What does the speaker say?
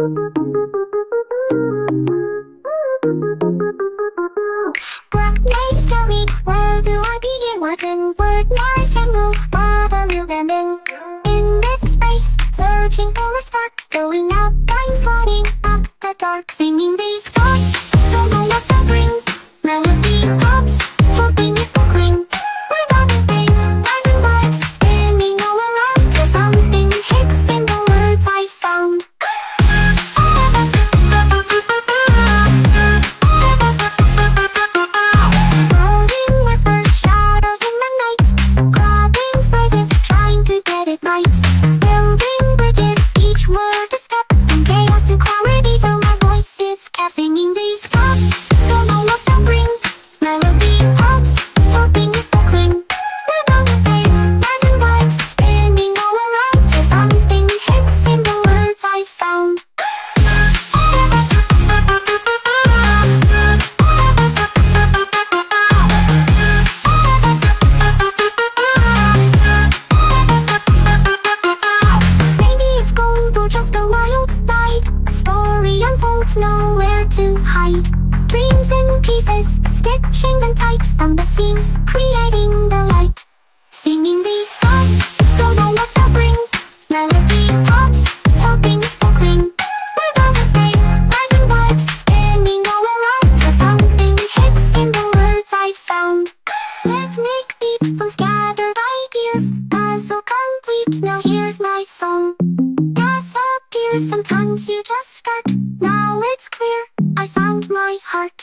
Black waves tell me, where do I begin? What can word light and move, but I reel them in this space, searching for a spark, going out, I'm floating up the dark, singing these thoughts, don't know what they'll bring. Melody pops, hoping it will cling. We're gonna bring random vibes, spinning all around till something hits in the words I found. Rolling whispers, shadows in the night, grabbing phrases, trying to get it right. Building bridges, each word a step, from chaos to clarity till my voice is kept singing these thoughts. Don't know what they'll bring. Melody pops, hoping it will cling. We're gonna bring random vibes, spinning all around till something hits in the words I found. Maybe it's gold or just a wild ride. A story unfolds, nowhere to hide. Dreams in pieces, stitching them tight from the seams, creating the light. Singing these thoughts, don't know what they'll bring. Melody pops, hoping it will cling. We're gonna bring random vibes, spinning all around till something hits in the words I found. Rhythmic beat from scattered ideas, puzzle complete, now here's my song. Path appears, sometimes you just start, now it's clear, I found my heart.